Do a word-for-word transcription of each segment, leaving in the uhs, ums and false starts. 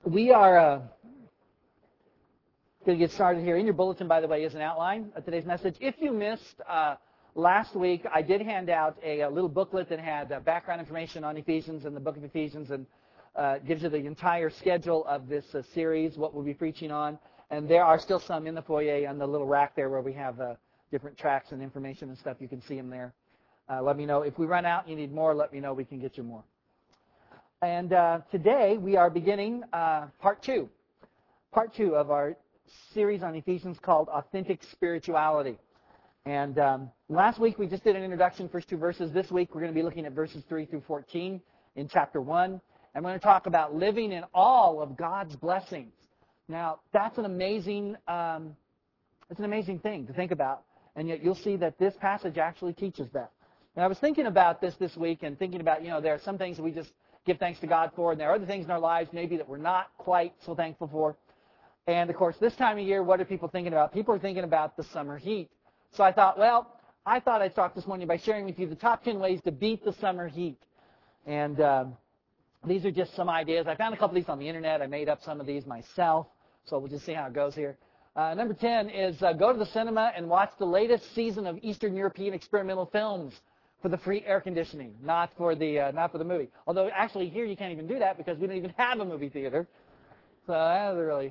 We are uh, going to get started here. In your bulletin, by the way, is an outline of today's message. If you missed uh, last week, I did hand out a, a little booklet that had uh, background information on Ephesians and the book of Ephesians, and uh, gives you the entire schedule of this uh, series, what we'll be preaching on. And there are still some in the foyer on the little rack there where we have uh, different tracks and information and stuff. You can see them there. Uh, let me know. If we run out and you need more, let me know. We can get you more. And uh, today we are beginning uh, part two. Part two of our series on Ephesians called Authentic Spirituality. And um, last week we just did an introduction, first two verses. This week we're going to be looking at verses three through fourteen in chapter one. And we're going to talk about living in all of God's blessings. Now, that's an amazing, um, it's an amazing thing to think about. And yet you'll see that this passage actually teaches that. And I was thinking about this this week and thinking about, you know, there are some things that we just give thanks to God for, and there are other things in our lives maybe that we're not quite so thankful for. And, of course, this time of year, what are people thinking about? People are thinking about the summer heat. So I thought, well, I thought I'd start this morning by sharing with you the top ten ways to beat the summer heat. And um, these are just some ideas. I found a couple of these on the Internet. I made up some of these myself, so we'll just see how it goes here. Uh, number ten is uh, go to the cinema and watch the latest season of Eastern European experimental films for the free air conditioning, not for the uh, not for the movie. Although actually here you can't even do that because we don't even have a movie theater. So that's really.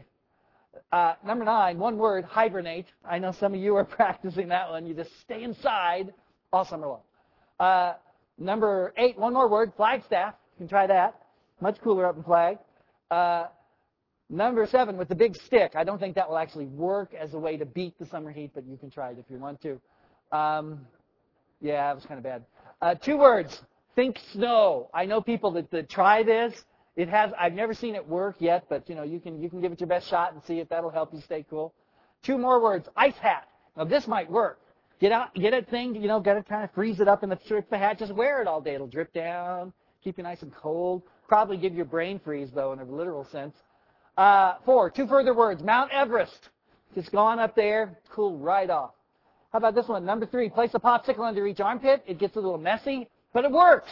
Uh, number nine, one word, hibernate. I know some of you are practicing that one. You just stay inside all summer long. Uh, number eight, one more word, Flagstaff. You can try that. Much cooler up in Flag. Uh, number seven, with the big stick. I don't think that will actually work as a way to beat the summer heat, but you can try it if you want to. Um, Yeah, it was kind of bad. Uh, two words. Think snow. I know people that, that try this. It has. I've never seen it work yet, but you know you can you can give it your best shot and see if that'll help you stay cool. Two more words. Ice hat. Now this might work. Get out, get a thing. You know, got to kind of freeze it up in the strip the hat. Just wear it all day. It'll drip down, keep you nice and cold. Probably give you a brain freeze though, in a literal sense. Uh, four. Two further words. Mount Everest. Just go on up there, cool right off. How about this one? Number three, place a popsicle under each armpit. It gets a little messy, but it works.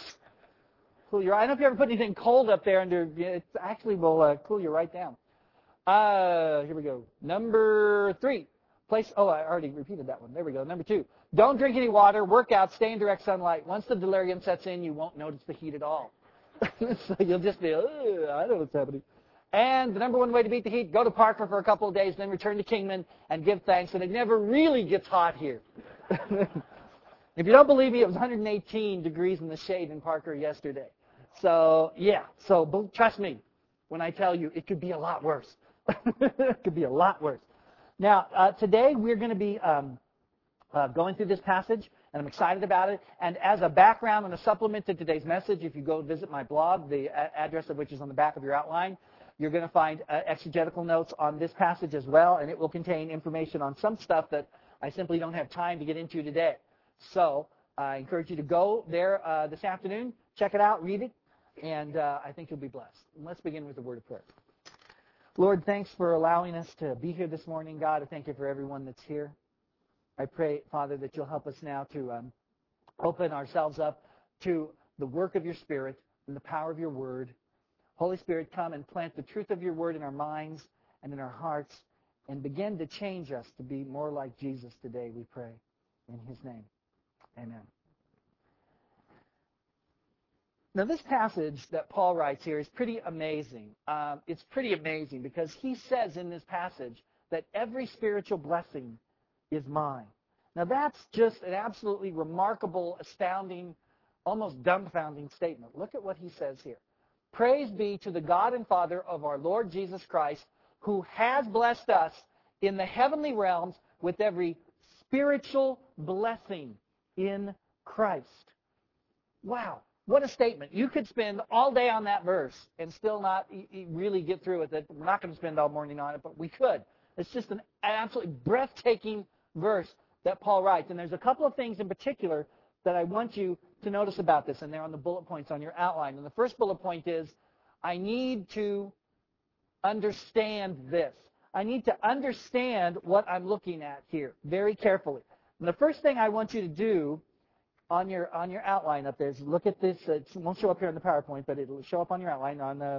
Cool your. I don't know if you ever put anything cold up there under. It actually will uh, cool you right down. Uh, here we go. Number three, place. Oh, I already repeated that one. There we go. Number two, don't drink any water. Work out. Stay in direct sunlight. Once the delirium sets in, you won't notice the heat at all. So you'll just be, oh, I don't know what's happening. And the number one way to beat the heat, go to Parker for a couple of days, then return to Kingman and give thanks. And it never really gets hot here. If you don't believe me, it was one hundred eighteen degrees in the shade in Parker yesterday. So, yeah. So, trust me when I tell you it could be a lot worse. It could be a lot worse. Now, uh, today we're going to be um, uh, going through this passage, and I'm excited about it. And as a background and a supplement to today's message, if you go visit my blog, the a- address of which is on the back of your outline, you're going to find uh, exegetical notes on this passage as well, and it will contain information on some stuff that I simply don't have time to get into today. So I encourage you to go there uh, this afternoon, check it out, read it, and uh, I think you'll be blessed. And let's begin with a word of prayer. Lord, thanks for allowing us to be here this morning. God, I thank you for everyone that's here. I pray, Father, that you'll help us now to um, open ourselves up to the work of your Spirit and the power of your word. Holy Spirit, come and plant the truth of your word in our minds and in our hearts and begin to change us to be more like Jesus today, we pray. In his name, amen. Now, this passage that Paul writes here is pretty amazing. Uh, it's pretty amazing because he says in this passage that every spiritual blessing is mine. Now, that's just an absolutely remarkable, astounding, almost dumbfounding statement. Look at what he says here. Praise be to the God and Father of our Lord Jesus Christ, who has blessed us in the heavenly realms with every spiritual blessing in Christ. Wow, what a statement. You could spend all day on that verse and still not really get through with it. We're not going to spend all morning on it, but we could. It's just an absolutely breathtaking verse that Paul writes. And there's a couple of things in particular that I want you to notice about this, and they're on the bullet points on your outline. And the first bullet point is, I need to understand this. I need to understand what I'm looking at here very carefully. And the first thing I want you to do on your on your outline up there is look at this. It won't show up here on the PowerPoint, but it'll show up on your outline on the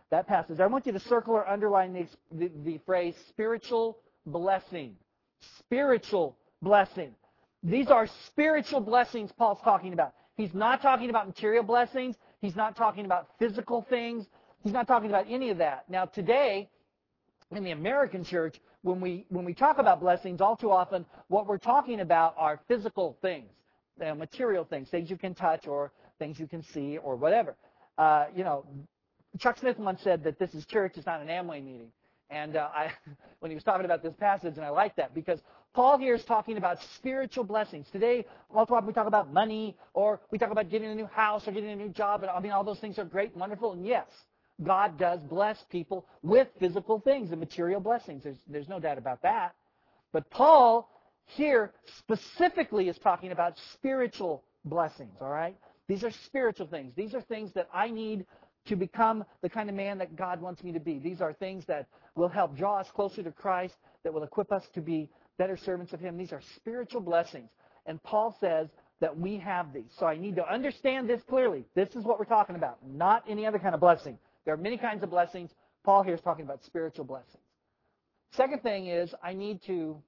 that passage. I want you to circle or underline the, the, the phrase spiritual blessing. Spiritual blessing. These are spiritual blessings Paul's talking about. He's not talking about material blessings. He's not talking about physical things. He's not talking about any of that. Now, today, in the American church, when we when we talk about blessings, all too often, what we're talking about are physical things, uh, material things, things you can touch or things you can see or whatever. Uh, you know, Chuck Smith once said that this is church, it's not an Amway meeting. And uh, I, when he was talking about this passage, and I like that because Paul here is talking about spiritual blessings. Today, all too often we talk about money, or we talk about getting a new house or getting a new job. And I mean, all those things are great and wonderful. And yes, God does bless people with physical things and material blessings. There's, there's no doubt about that. But Paul here specifically is talking about spiritual blessings, all right? These are spiritual things. These are things that I need to become the kind of man that God wants me to be. These are things that will help draw us closer to Christ, that will equip us to be better servants of Him. These are spiritual blessings. And Paul says that we have these. So I need to understand this clearly. This is what we're talking about, not any other kind of blessing. There are many kinds of blessings. Paul here is talking about spiritual blessings. Second thing is I need to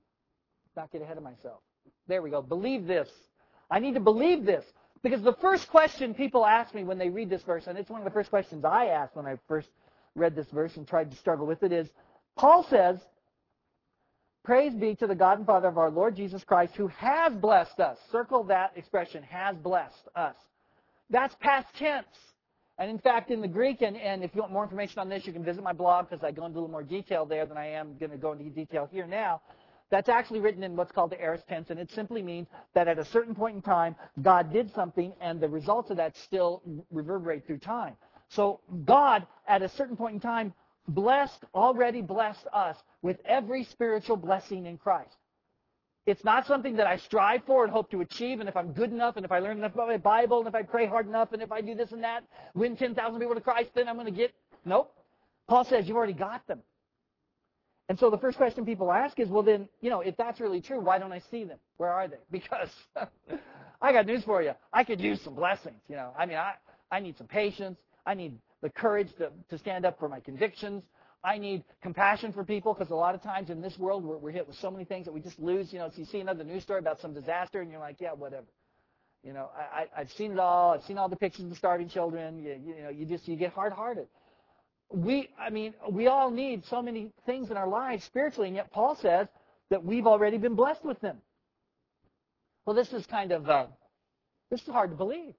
not get ahead of myself. There we go. Believe this. I need to believe this. Because the first question people ask me when they read this verse, and it's one of the first questions I asked when I first read this verse and tried to struggle with it, is Paul says, "Praise be to the God and Father of our Lord Jesus Christ, who has blessed us." Circle that expression, has blessed us. That's past tense. And in fact, in the Greek, and, and if you want more information on this, you can visit my blog because I go into a little more detail there than I am going to go into detail here now. That's actually written in what's called the aorist tense, and it simply means that at a certain point in time, God did something, and the results of that still reverberate through time. So God, at a certain point in time, blessed, already blessed us with every spiritual blessing in Christ. It's not something that I strive for and hope to achieve, and if I'm good enough, and if I learn enough about my Bible, and if I pray hard enough, and if I do this and that, win ten thousand people to Christ, then I'm going to get... Nope. Paul says you've already got them. And so the first question people ask is, well then, you know, if that's really true, why don't I see them? Where are they? Because I got news for you. I could use some blessings, you know. I mean, I, I need some patience. I need the courage to, to stand up for my convictions. I need compassion for people because a lot of times in this world we're, we're hit with so many things that we just lose. You know, so you see another news story about some disaster and you're like, yeah, whatever. You know, I, I, I've seen it all. I've seen all the pictures of the starving children. You, you know, you just, you get hard-hearted. We, I mean, we all need so many things in our lives spiritually, and yet Paul says that we've already been blessed with them. Well, this is kind of, uh, this is hard to believe.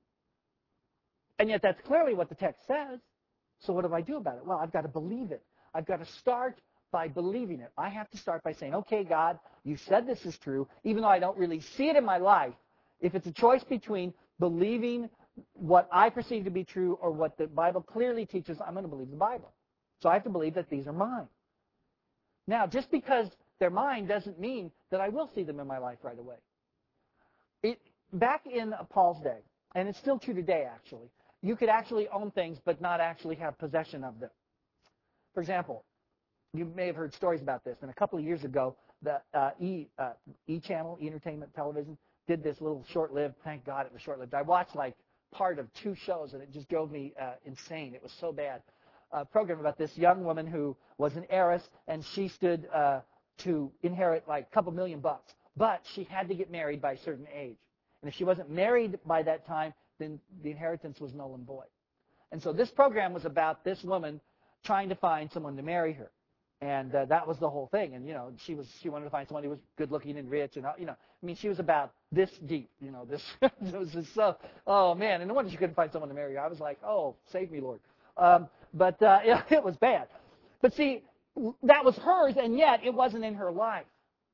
And yet that's clearly what the text says. So what do I do about it? Well, I've got to believe it. I've got to start by believing it. I have to start by saying, okay, God, you said this is true, even though I don't really see it in my life. If it's a choice between believing what I perceive to be true or what the Bible clearly teaches, I'm going to believe the Bible. So I have to believe that these are mine. Now, just because they're mine doesn't mean that I will see them in my life right away. It, back in Paul's day, and it's still true today actually, you could actually own things but not actually have possession of them. For example, you may have heard stories about this, and a couple of years ago, the uh, E, uh, E Channel, E Entertainment Television, did this little short-lived, thank God it was short-lived. I watched like part of two shows, and it just drove me uh, insane. It was so bad. A program about this young woman who was an heiress, and she stood uh, to inherit like a couple million bucks. But she had to get married by a certain age. And if she wasn't married by that time, then the inheritance was null and void. And so this program was about this woman trying to find someone to marry her. And uh, that was the whole thing. And, you know, she was she wanted to find someone who was good-looking and rich. And, you know, I mean, she was about this deep, you know, this. It was just so, oh, man. And no wonder she couldn't find someone to marry her. I was like, oh, save me, Lord. Um, but uh, it, it was bad. But, see, that was hers, and yet it wasn't in her life.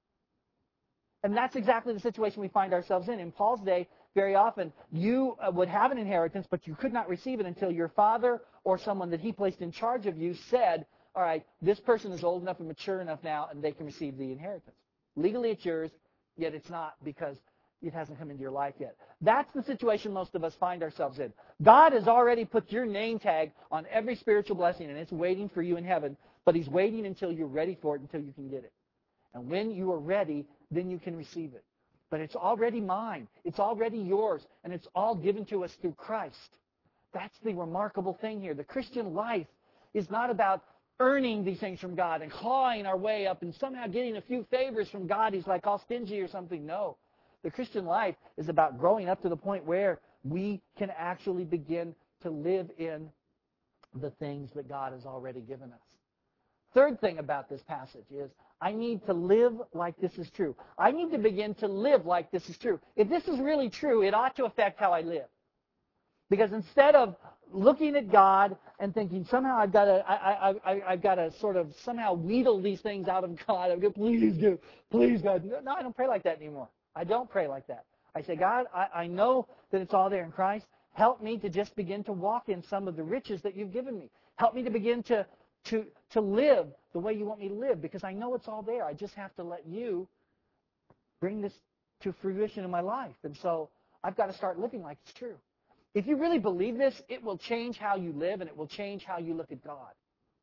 And that's exactly the situation we find ourselves in. In Paul's day, very often, you uh, would have an inheritance, but you could not receive it until your father or someone that he placed in charge of you said, all right, this person is old enough and mature enough now, and they can receive the inheritance. Legally, it's yours, yet it's not because it hasn't come into your life yet. That's the situation most of us find ourselves in. God has already put your name tag on every spiritual blessing, and it's waiting for you in heaven, but He's waiting until you're ready for it, until you can get it. And when you are ready, then you can receive it. But it's already mine. It's already yours, and it's all given to us through Christ. That's the remarkable thing here. The Christian life is not about earning these things from God and clawing our way up and somehow getting a few favors from God. He's like all stingy or something. No. The Christian life is about growing up to the point where we can actually begin to live in the things that God has already given us. Third thing about this passage is I need to live like this is true. I need to begin to live like this is true. If this is really true, it ought to affect how I live. Because instead of looking at God and thinking somehow I've got to, I, I, I, I've got to sort of somehow wheedle these things out of God. I've got, please do, please God. No, I don't pray like that anymore. I don't pray like that. I say, God, I, I know that it's all there in Christ. Help me to just begin to walk in some of the riches that you've given me. Help me to begin to, to, to live the way you want me to live, because I know it's all there. I just have to let you bring this to fruition in my life. And so I've got to start living like it's true. If you really believe this, it will change how you live and it will change how you look at God.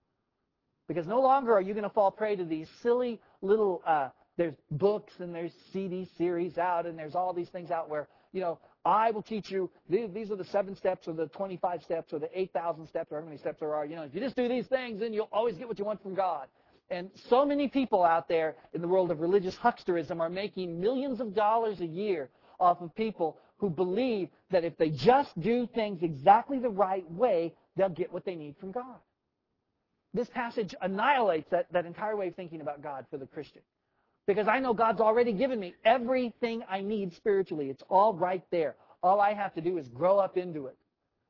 Because no longer are you going to fall prey to these silly little, uh, there's books and there's C D series out and there's all these things out where, you know, I will teach you, these are the seven steps or the twenty-five steps or the eight thousand steps or how many steps there are. You know, if you just do these things, then you'll always get what you want from God. And so many people out there in the world of religious hucksterism are making millions of dollars a year off of people who believe that if they just do things exactly the right way, they'll get what they need from God. This passage annihilates that, that entire way of thinking about God for the Christian. Because I know God's already given me everything I need spiritually. It's all right there. All I have to do is grow up into it.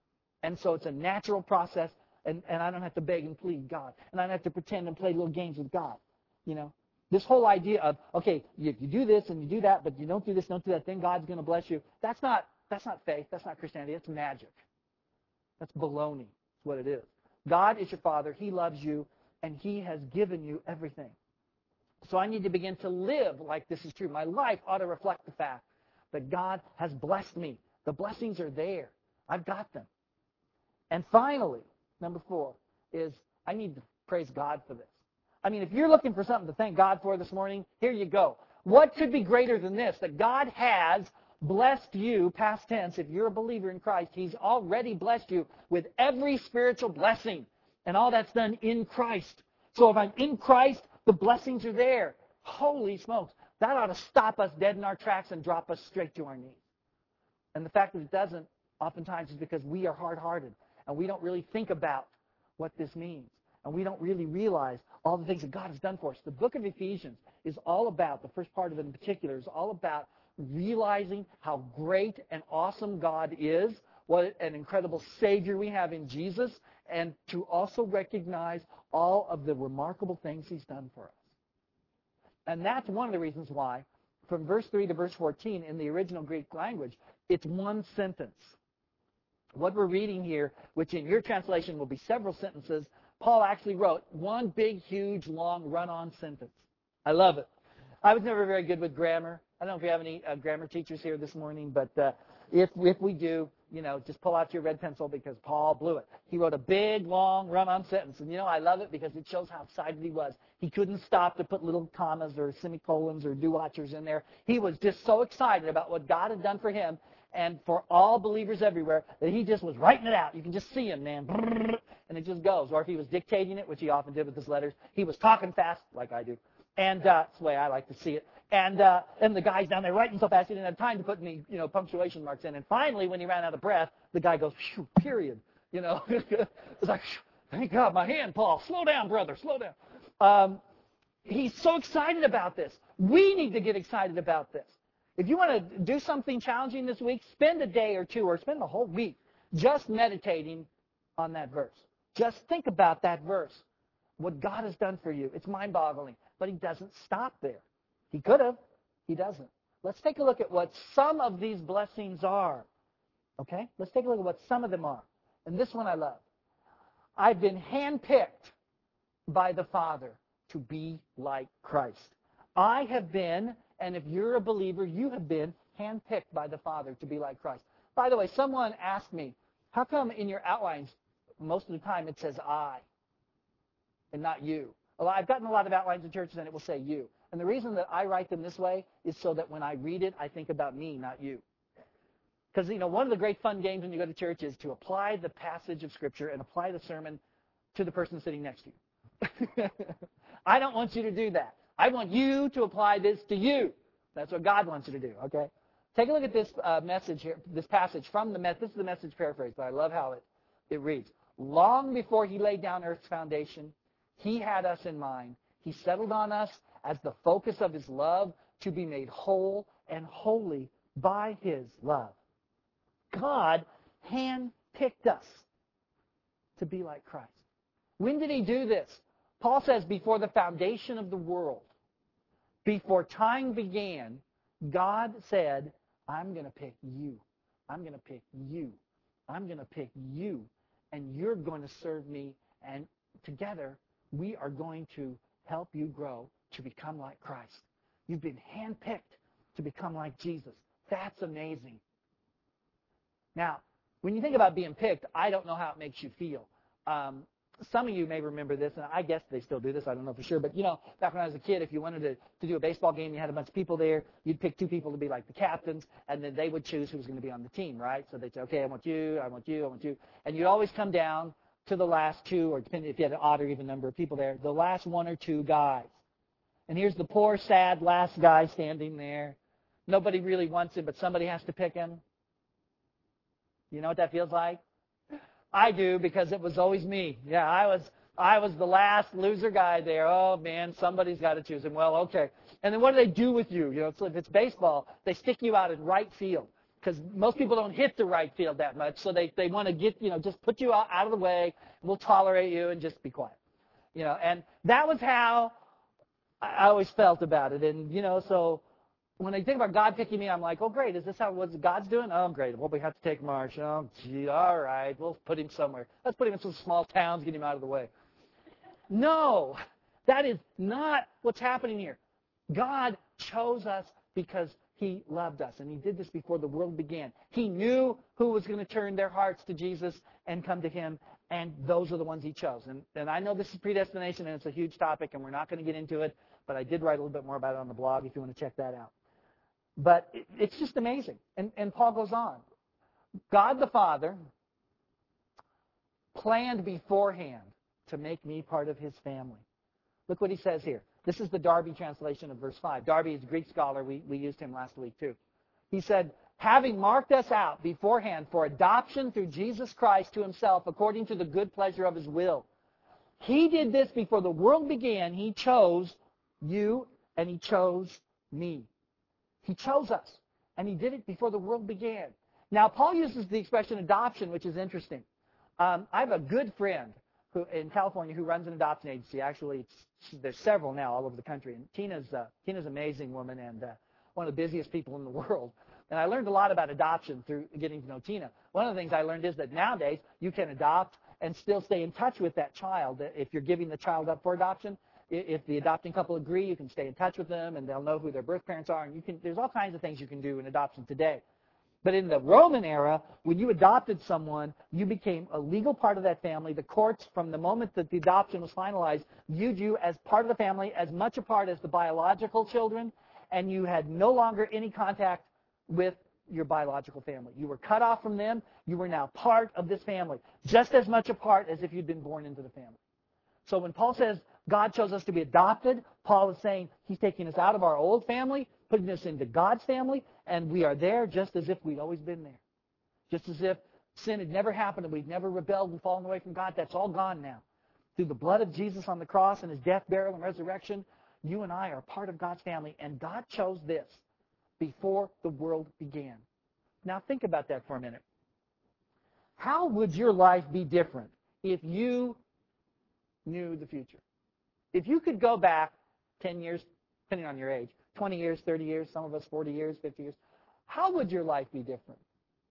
And so it's a natural process, and, and I don't have to beg and plead God. And I don't have to pretend and play little games with God. You know, this whole idea of, okay, you, you do this and you do that, but you don't do this, don't do that, then God's going to bless you. That's not, that's not faith. That's not Christianity. That's magic. That's baloney. That's what it is. God is your Father. He loves you, and He has given you everything. So I need to begin to live like this is true. My life ought to reflect the fact that God has blessed me. The blessings are there. I've got them. And finally, number four, is I need to praise God for this. I mean, if you're looking for something to thank God for this morning, here you go. What could be greater than this? That God has blessed you, past tense, if you're a believer in Christ, He's already blessed you with every spiritual blessing. And all that's done in Christ. So if I'm in Christ, the blessings are there. Holy smokes. That ought to stop us dead in our tracks and drop us straight to our knees. And the fact that it doesn't oftentimes is because we are hard-hearted and we don't really think about what this means. And we don't really realize all the things that God has done for us. The book of Ephesians is all about, the first part of it in particular, is all about realizing how great and awesome God is, what an incredible Savior we have in Jesus, and to also recognize all of the remarkable things He's done for us. And that's one of the reasons why, from verse three to verse fourteen in the original Greek language, it's one sentence. What we're reading here, which in your translation will be several sentences, Paul actually wrote one big, huge, long, run-on sentence. I love it. I was never very good with grammar. I don't know if we have any uh, grammar teachers here this morning, but uh, if if we do, you know, just pull out your red pencil because Paul blew it. He wrote a big, long, run-on sentence. And, you know, I love it because it shows how excited he was. He couldn't stop to put little commas or semicolons or do-watchers in there. He was just so excited about what God had done for him and for all believers everywhere that he just was writing it out. You can just see him, man. And it just goes. Or if he was dictating it, which he often did with his letters, he was talking fast, like I do. And uh, that's the way I like to see it. And uh, and the guy's down there writing so fast he didn't have time to put any, you know, punctuation marks in. And finally, when he ran out of breath, the guy goes, phew, period. You know, it's like, thank God, my hand, Paul. Slow down, brother, slow down. Um, he's so excited about this. We need to get excited about this. If you want to do something challenging this week, spend a day or two or spend the whole week just meditating on that verse. Just think about that verse, what God has done for you. It's mind-boggling. But He doesn't stop there. He could have. He doesn't. Let's take a look at what some of these blessings are. Okay? Let's take a look at what some of them are. And this one I love. I've been handpicked by the Father to be like Christ. I have been, and if you're a believer, you have been handpicked by the Father to be like Christ. By the way, someone asked me, how come in your outlines most of the time it says I and not you? Well, I've gotten a lot of outlines in churches and it will say you. And the reason that I write them this way is so that when I read it, I think about me, not you. Because, you know, one of the great fun games when you go to church is to apply the passage of Scripture and apply the sermon to the person sitting next to you. I don't want you to do that. I want you to apply this to you. That's what God wants you to do, okay? Take a look at this uh, message here, this passage from the message. This is the Message paraphrase, but I love how it, it reads. Long before he laid down earth's foundation, he had us in mind. He settled on us as the focus of his love to be made whole and holy by his love. God handpicked us to be like Christ. When did he do this? Paul says before the foundation of the world, before time began, God said, I'm going to pick you. I'm going to pick you. I'm going to pick you. And you're going to serve me. And together, we are going to help you grow to become like Christ. You've been handpicked to become like Jesus. That's amazing. Now, when you think about being picked, I don't know how it makes you feel. Um, some of you may remember this, and I guess they still do this. I don't know for sure. But, you know, back when I was a kid, if you wanted to, to do a baseball game, you had a bunch of people there. You'd pick two people to be like the captains, and then they would choose who was going to be on the team, right? So they'd say, okay, I want you, I want you, I want you. And you'd always come down to the last two, or depending if you had an odd or even number of people there, the last one or two guys. And here's the poor, sad last guy standing there. Nobody really wants him, but somebody has to pick him. You know what that feels like? I do, because it was always me. Yeah, I was I was the last loser guy there. Oh, man, somebody's got to choose him. Well, okay. And then what do they do with you? You know, so if it's baseball, they stick you out in right field, because most people don't hit the right field that much, so they, they want to get, you know, just put you out, out of the way. We'll tolerate you and just be quiet. You know, and that was how I always felt about it. And, you know, so when I think about God picking me, I'm like, oh, great. Is this how what God's doing? Oh, great. Well, we have to take Marsh. Oh, gee, all right. We'll put him somewhere. Let's put him in some small towns, get him out of the way. No, that is not what's happening here. God chose us because he loved us, and he did this before the world began. He knew who was going to turn their hearts to Jesus and come to him, and those are the ones he chose. And, and I know this is predestination, and it's a huge topic, and we're not going to get into it, but I did write a little bit more about it on the blog if you want to check that out. But it, it's just amazing. And, and Paul goes on. God the Father planned beforehand to make me part of his family. Look what he says here. This is the Darby translation of verse five. Darby is a Greek scholar. We, we used him last week too. He said, having marked us out beforehand for adoption through Jesus Christ to himself according to the good pleasure of his will. He did this before the world began. He chose you and he chose me. He chose us, and he did it before the world began. Now, Paul uses the expression adoption, which is interesting. Um, I have a good friend who in California who runs an adoption agency. Actually, it's, there's several now all over the country. And Tina's uh, Tina's an amazing woman and uh, one of the busiest people in the world. And I learned a lot about adoption through getting to know Tina. One of the things I learned is that nowadays you can adopt and still stay in touch with that child. If you're giving the child up for adoption, if the adopting couple agree, you can stay in touch with them, and they'll know who their birth parents are. And you can, there's all kinds of things you can do in adoption today. But in the Roman era, when you adopted someone, you became a legal part of that family. The courts, from the moment that the adoption was finalized, viewed you as part of the family, as much a part as the biological children, and you had no longer any contact with your biological family. You were cut off from them. You were now part of this family, just as much a part as if you'd been born into the family. So when Paul says God chose us to be adopted, Paul is saying he's taking us out of our old family, putting us into God's family, and we are there just as if we'd always been there. Just as if sin had never happened and we'd never rebelled and fallen away from God. That's all gone now. Through the blood of Jesus on the cross and his death, burial, and resurrection, you and I are part of God's family, and God chose this before the world began. Now think about that for a minute. How would your life be different if you knew the future? If you could go back ten years, depending on your age, twenty years, thirty years, some of us forty years, fifty years, how would your life be different?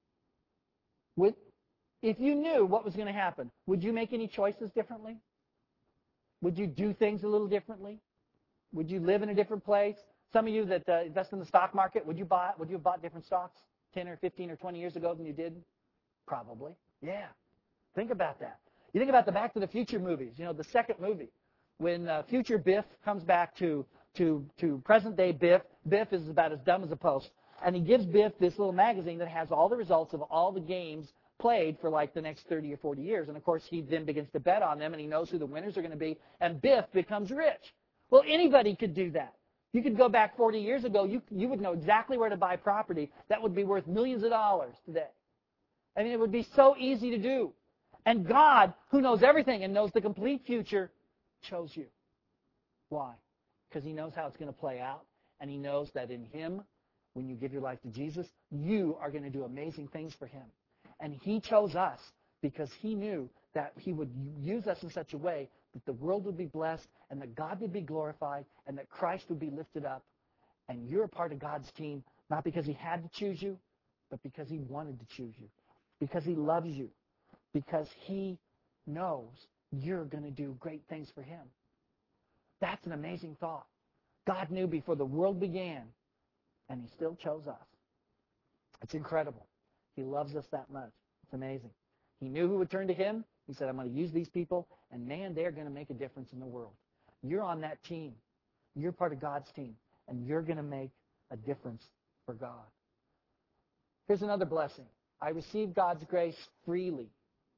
Would, if you knew what was going to happen, would you make any choices differently? Would you do things a little differently? Would you live in a different place? Some of you that uh, invest in the stock market, would you buy? Would you have bought different stocks ten or fifteen or twenty years ago than you did? Probably. Yeah. Think about that. You think about the Back to the Future movies. You know, the second movie, when uh, future Biff comes back to to to present day Biff. Biff is about as dumb as a post, And he gives Biff this little magazine that has all the results of all the games played for like the next thirty or forty years. And of course, he then begins to bet on them, and he knows who the winners are going to be, and Biff becomes rich. Well, anybody could do that. You could go back forty years ago, you, you would know exactly where to buy property that would be worth millions of dollars today. I mean, it would be so easy to do. And God, who knows everything and knows the complete future, chose you. Why? Because he knows how it's going to play out, and he knows that in him, when you give your life to Jesus, you are going to do amazing things for him. And he chose us because he knew that he would use us in such a way that the world would be blessed and that God would be glorified and that Christ would be lifted up. And you're a part of God's team, not because he had to choose you, but because he wanted to choose you, because he loves you, because he knows you're going to do great things for him. That's an amazing thought. God knew before the world began, and he still chose us. It's incredible. He loves us that much. It's amazing. He knew who would turn to him. He said, I'm going to use these people, and man, they're going to make a difference in the world. You're on that team. You're part of God's team, and you're going to make a difference for God. Here's another blessing. I received God's grace freely.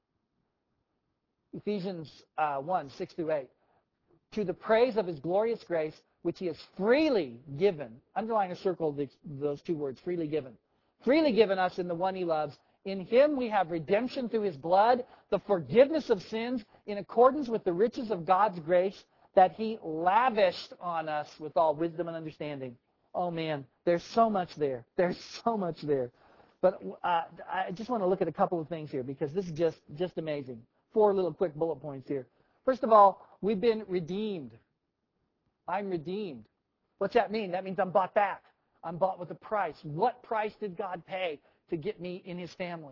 Ephesians uh, one, six through eight. To the praise of his glorious grace, which he has freely given. Underline or circle the, those two words, freely given. Freely given us in the one he loves. In him we have redemption through his blood, the forgiveness of sins, in accordance with the riches of God's grace that he lavished on us with all wisdom and understanding. Oh, man, there's so much there. There's so much there. But uh, I just want to look at a couple of things here because this is just, just amazing. Four little quick bullet points here. First of all, we've been redeemed. I'm redeemed. What's that mean? That means I'm bought back. I'm bought with a price. What price did God pay to get me in his family?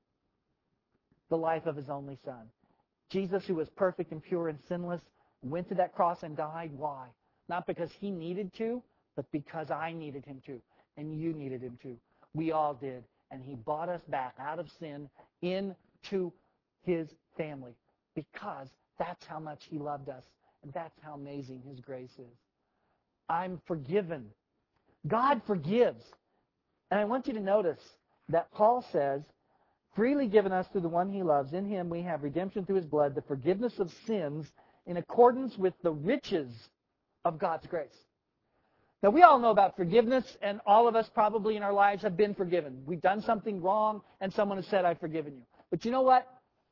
The life of his only son. Jesus, who was perfect and pure and sinless, went to that cross and died. Why? Not because he needed to, but because I needed him to, and you needed him to. We all did. And he bought us back out of sin into his family because that's how much he loved us, and that's how amazing his grace is. I'm forgiven. God forgives. And I want you to notice that Paul says, freely given us through the one he loves, in him we have redemption through his blood, the forgiveness of sins in accordance with the riches of God's grace. Now, we all know about forgiveness, and all of us probably in our lives have been forgiven. We've done something wrong, and someone has said, I've forgiven you. But you know what?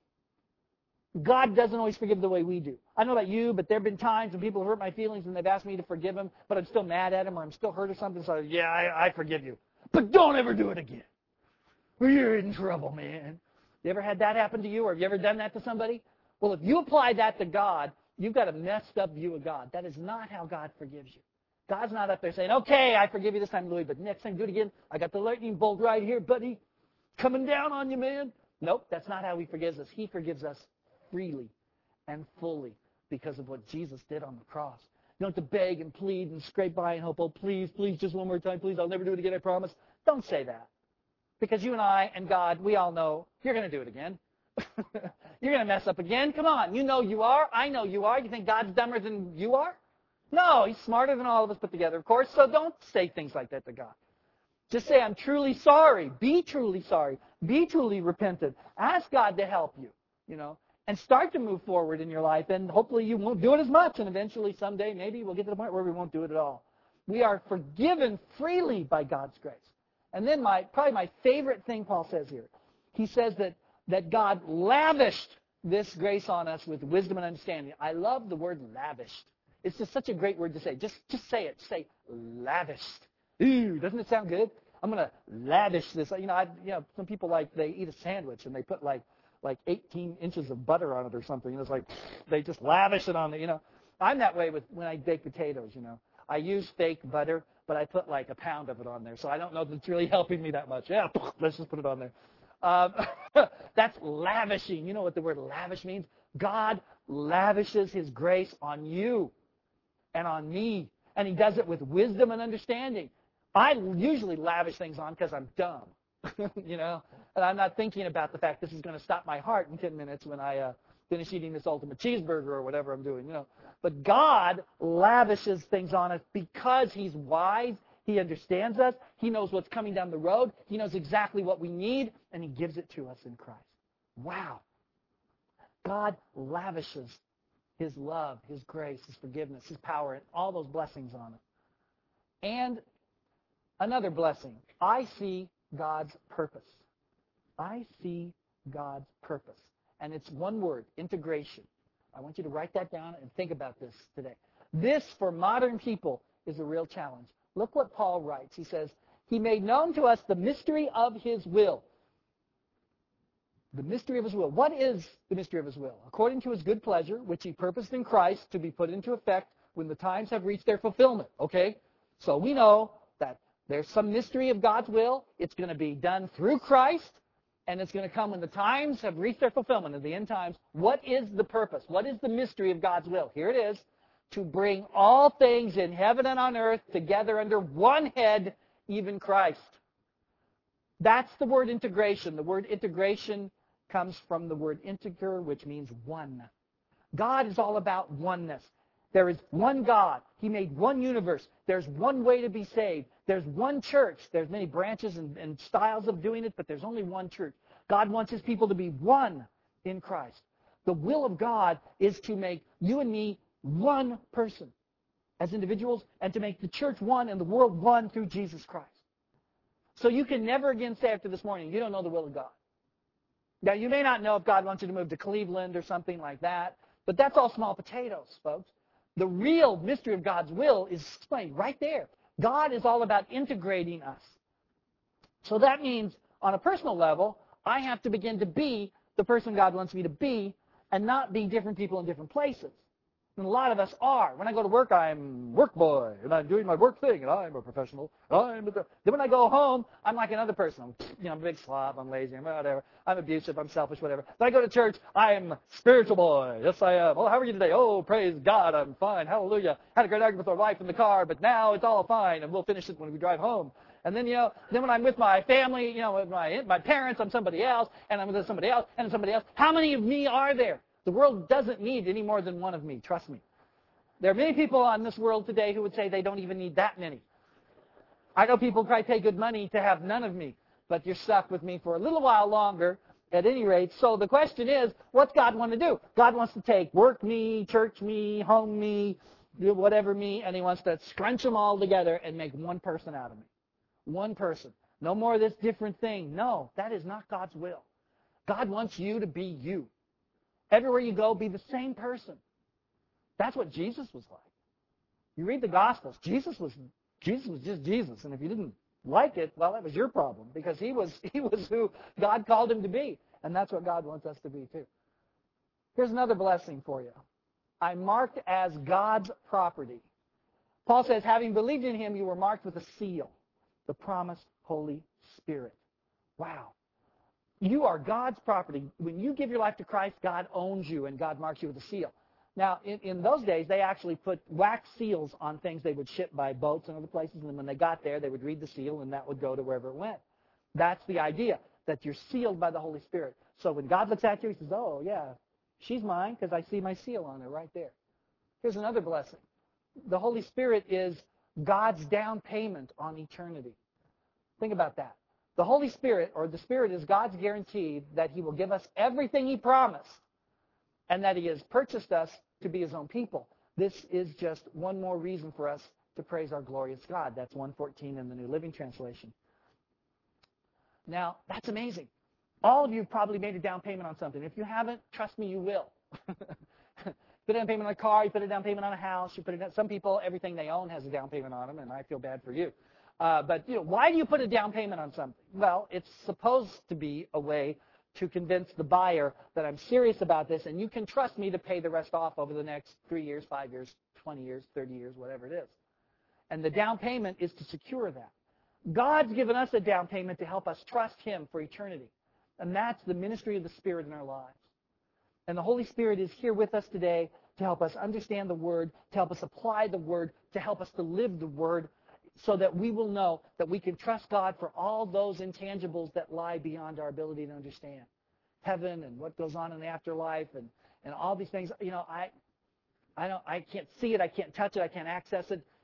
God doesn't always forgive the way we do. I don't know about you, but there have been times when people have hurt my feelings and they've asked me to forgive them, but I'm still mad at them or I'm still hurt or something, so yeah, I, I forgive you. But don't ever do it again. You're in trouble, man. You ever had that happen to you, or have you ever done that to somebody? Well, if you apply that to God, you've got a messed up view of God. That is not how God forgives you. God's not up there saying, okay, I forgive you this time, Louis, but next time do it again. I got the lightning bolt right here, buddy. Coming down on you, man. Nope, that's not how he forgives us. He forgives us freely and fully because of what Jesus did on the cross. You don't have to beg and plead and scrape by and hope, oh, please, please, just one more time, please, I'll never do it again, I promise. Don't say that. Because you and I and God, we all know you're going to do it again. You're going to mess up again. Come on. You know you are. I know you are. You think God's dumber than you are? No, he's smarter than all of us put together, of course. So don't say things like that to God. Just say, I'm truly sorry. Be truly sorry. Be truly repentant. Ask God to help you, you know, and start to move forward in your life. And hopefully you won't do it as much. And eventually someday maybe we'll get to the point where we won't do it at all. We are forgiven freely by God's grace. And then my probably my favorite thing Paul says here. He says that, that God lavished this grace on us with wisdom and understanding. I love the word lavished. It's just such a great word to say. Just, just say it. Say lavished. Ooh, doesn't it sound good? I'm going to lavish this. You know, I, you know, some people like they eat a sandwich and they put like like eighteen inches of butter on it or something. You know, it's like they just lavish it on it. You know, I'm that way with when I bake potatoes. You know, I use fake butter, but I put like a pound of it on there, so I don't know if it's really helping me that much. Yeah, let's just put it on there. Um, that's lavishing. You know what the word lavish means? God lavishes His grace on you and on me, and He does it with wisdom and understanding. I usually lavish things on because I'm dumb, you know, and I'm not thinking about the fact this is going to stop my heart in ten minutes when I uh, finish eating this ultimate cheeseburger or whatever I'm doing, you know. But God lavishes things on us because He's wise He understands us. He knows what's coming down the road. He knows exactly what we need, and He gives it to us in Christ. Wow. God lavishes His love, His grace, His forgiveness, His power, and all those blessings on us. And another blessing, I see God's purpose. I see God's purpose. And it's one word, integration. I want you to write that down and think about this today. This, for modern people, is a real challenge. Look what Paul writes. He says, He made known to us the mystery of His will. The mystery of His will. What is the mystery of His will? According to His good pleasure, which He purposed in Christ to be put into effect when the times have reached their fulfillment. Okay? So we know that there's some mystery of God's will. It's going to be done through Christ, and it's going to come when the times have reached their fulfillment in the end times. What is the purpose? What is the mystery of God's will? Here it is. To bring all things in heaven and on earth together under one head, even Christ. That's the word integration. The word integration comes from the word integer, which means one. God is all about oneness. There is one God. He made one universe. There's one way to be saved. There's one church. There's many branches and, and styles of doing it, but there's only one church. God wants His people to be one in Christ. The will of God is to make you and me one person as individuals, and to make the church one and the world one through Jesus Christ. So you can never again say after this morning, you don't know the will of God. Now, you may not know if God wants you to move to Cleveland or something like that, but that's all small potatoes, folks. The real mystery of God's will is explained right there. God is all about integrating us. So that means, on a personal level, I have to begin to be the person God wants me to be and not be different people in different places. And a lot of us are. When I go to work, I'm work boy, and I'm doing my work thing, and I'm a professional. I'm a... Then when I go home, I'm like another person. I'm, you know, I'm a big slob, I'm lazy, I'm whatever. I'm abusive, I'm selfish, whatever. Then I go to church, I'm spiritual boy. Yes, I am. Well, how are you today? Oh, praise God, I'm fine. Hallelujah. Had a great argument with my wife in the car, but now it's all fine, and we'll finish it when we drive home. And then, you know, then when I'm with my family, you know, with my my parents, I'm somebody else, and I'm with somebody else, and somebody else. How many of me are there? The world doesn't need any more than one of me, trust me. There are many people on this world today who would say they don't even need that many. I know people try to pay good money to have none of me, but you're stuck with me for a little while longer at any rate. So the question is, what's God want to do? God wants to take work me, church me, home me, whatever me, and He wants to scrunch them all together and make one person out of me. One person. No more of this different thing. No, that is not God's will. God wants you to be you. Everywhere you go, be the same person. That's what Jesus was like. You read the Gospels. Jesus was Jesus was just Jesus, and if you didn't like it, well, that was your problem, because he was he was who God called Him to be, and that's what God wants us to be too. Here's another blessing for you. I'm marked as God's property. Paul says, having believed in Him, you were marked with a seal, the promised Holy Spirit. Wow. You are God's property. When you give your life to Christ, God owns you, and God marks you with a seal. Now, in, in those days, they actually put wax seals on things they would ship by boats and other places, and then when they got there, they would read the seal, and that would go to wherever it went. That's the idea, that you're sealed by the Holy Spirit. So when God looks at you, He says, oh, yeah, she's mine because I see my seal on her right there. Here's another blessing. The Holy Spirit is God's down payment on eternity. Think about that. The Holy Spirit, or the Spirit, is God's guarantee that He will give us everything He promised, and that He has purchased us to be His own people. This is just one more reason for us to praise our glorious God. That's one fourteen in the New Living Translation. Now, that's amazing. All of you probably made a down payment on something. If you haven't, trust me, you will. Put a down payment on a car, you put a down payment on a house, you put it on, some people, everything they own has a down payment on them, and I feel bad for you. Uh, but, you know, why do you put a down payment on something? Well, it's supposed to be a way to convince the buyer that I'm serious about this, and you can trust me to pay the rest off over the next three years, five years, twenty years, thirty years, whatever it is. And the down payment is to secure that. God's given us a down payment to help us trust Him for eternity. And that's the ministry of the Spirit in our lives. And the Holy Spirit is here with us today to help us understand the Word, to help us apply the Word, to help us to live the Word, so that we will know that we can trust God for all those intangibles that lie beyond our ability to understand. Heaven and what goes on in the afterlife and, and all these things. You know, I I don't I can't see it, I can't touch it, I can't access it,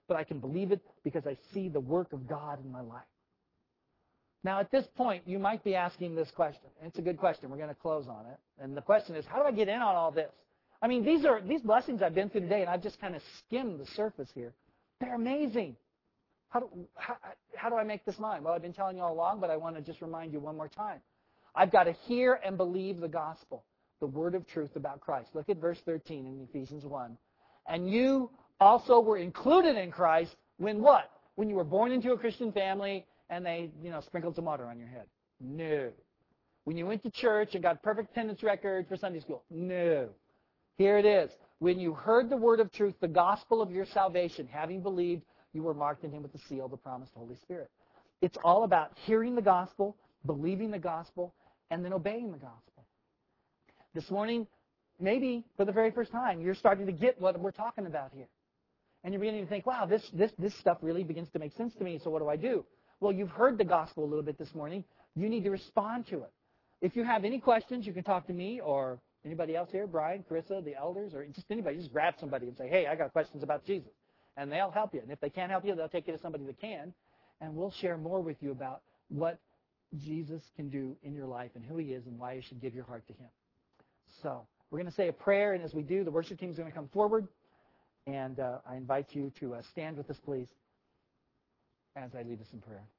but I can believe it because I see the work of God in my life. Now, at this point, you might be asking this question. And it's a good question. We're going to close on it. And the question is, how do I get in on all this? I mean, these are these blessings I've been through today, and I've just kind of skimmed the surface here. They're amazing. How do, how, how do I make this mine? Well, I've been telling you all along, but I want to just remind you one more time. I've got to hear and believe the gospel, the word of truth about Christ. Look at verse thirteen in Ephesians one. And you also were included in Christ when what? When you were born into a Christian family and they, you know, sprinkled some water on your head. No. When you went to church and got perfect attendance record for Sunday school. No. Here it is. When you heard the word of truth, the gospel of your salvation, having believed, you were marked in him with the seal of the promised Holy Spirit. It's all about hearing the gospel, believing the gospel, and then obeying the gospel. This morning, maybe for the very first time, you're starting to get what we're talking about here. And you're beginning to think, wow, this, this, this stuff really begins to make sense to me, so what do I do? Well, you've heard the gospel a little bit this morning. You need to respond to it. If you have any questions, you can talk to me or anybody else here, Brian, Carissa, the elders, or just anybody. Just grab somebody and say, hey, I got questions about Jesus. And they'll help you. And if they can't help you, they'll take you to somebody that can. And we'll share more with you about what Jesus can do in your life and who he is and why you should give your heart to him. So we're going to say a prayer, and as we do, the worship team is going to come forward. And uh, I invite you to uh, stand with us, please, as I lead us in prayer.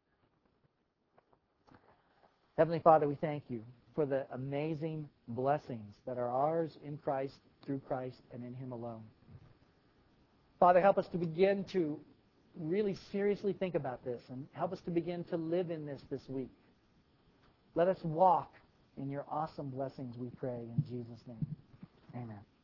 Heavenly Father, we thank you for the amazing blessings that are ours in Christ, through Christ, and in him alone. Father, help us to begin to really seriously think about this and help us to begin to live in this this week. Let us walk in your awesome blessings, we pray, in Jesus' name. Amen.